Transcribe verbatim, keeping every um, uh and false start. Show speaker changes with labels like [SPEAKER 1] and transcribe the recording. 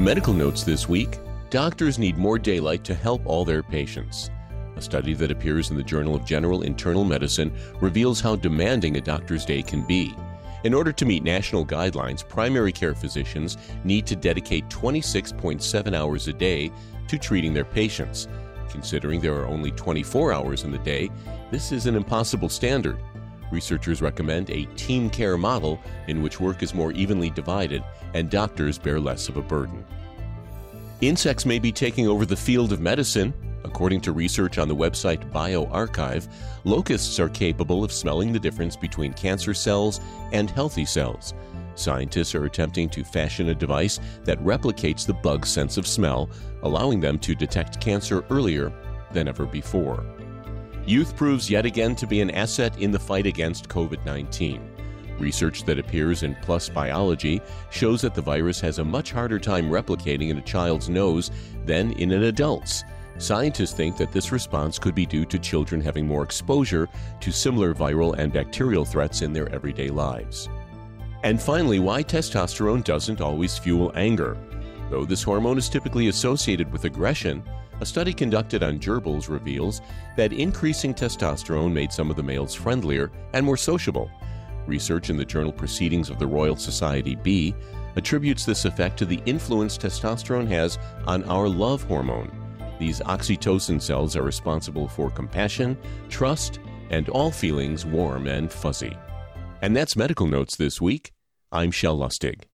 [SPEAKER 1] Medical notes this week: doctors need more daylight to help all their patients. A study that appears in the Journal of General Internal Medicine reveals how demanding a doctor's day can be. In order to meet national guidelines, primary care physicians need to dedicate twenty-six point seven hours a day to treating their patients. Considering there are only twenty-four hours in the day, this is an impossible standard. Researchers recommend a team care model in which work is more evenly divided and doctors bear less of a burden. Insects may be taking over the field of medicine. According to research on the website bioRxiv, locusts are capable of smelling the difference between cancer cells and healthy cells. Scientists are attempting to fashion a device that replicates the bug's sense of smell, allowing them to detect cancer earlier than ever before. Youth proves yet again to be an asset in the fight against COVID nineteen. Research that appears in PLOS Biology shows that the virus has a much harder time replicating in a child's nose than in an adult's. Scientists think that this response could be due to children having more exposure to similar viral and bacterial threats in their everyday lives. And finally, why testosterone doesn't always fuel anger. Though this hormone is typically associated with aggression, a study conducted on gerbils reveals that increasing testosterone made some of the males friendlier and more sociable. Research in the journal Proceedings of the Royal Society B attributes this effect to the influence testosterone has on our love hormone. These oxytocin cells are responsible for compassion, trust, and all feelings warm and fuzzy. And that's Medical Notes this week. I'm Shel Lustig.